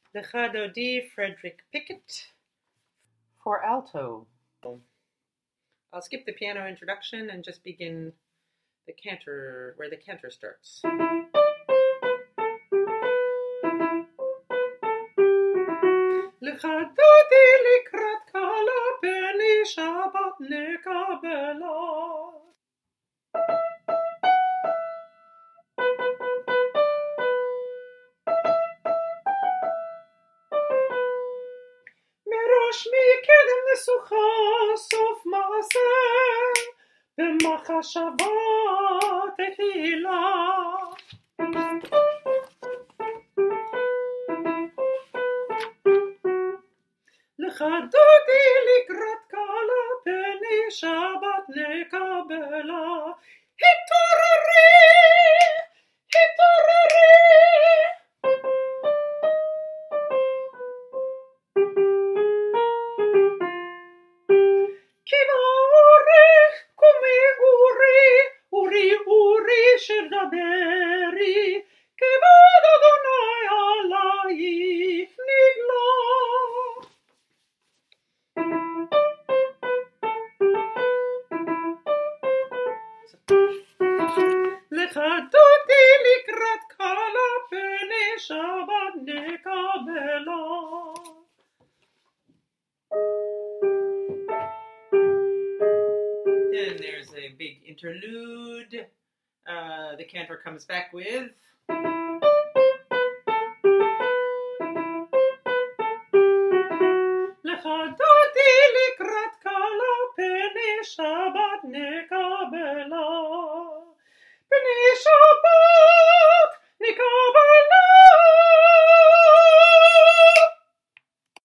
Lecha Dodi, Frederick Pickett. For alto. I'll skip the piano introduction and just begin the cantor, where the cantor starts. Lecha Dodi likrat kala beni Shabbat nekabela. מראש מקדם לשוחה סוף מעשה במחשבה תחילה. לך דודי לקראת קלה פני שבת נקבלה. התעוררי, התעוררי. כי באורך קומי אורי, אורי אורי שדברי, כבוד אדוני עלייך נגלה. לך דודי לקראת קלה פני שבת נקבלה. Then there's a big interlude. The cantor comes back with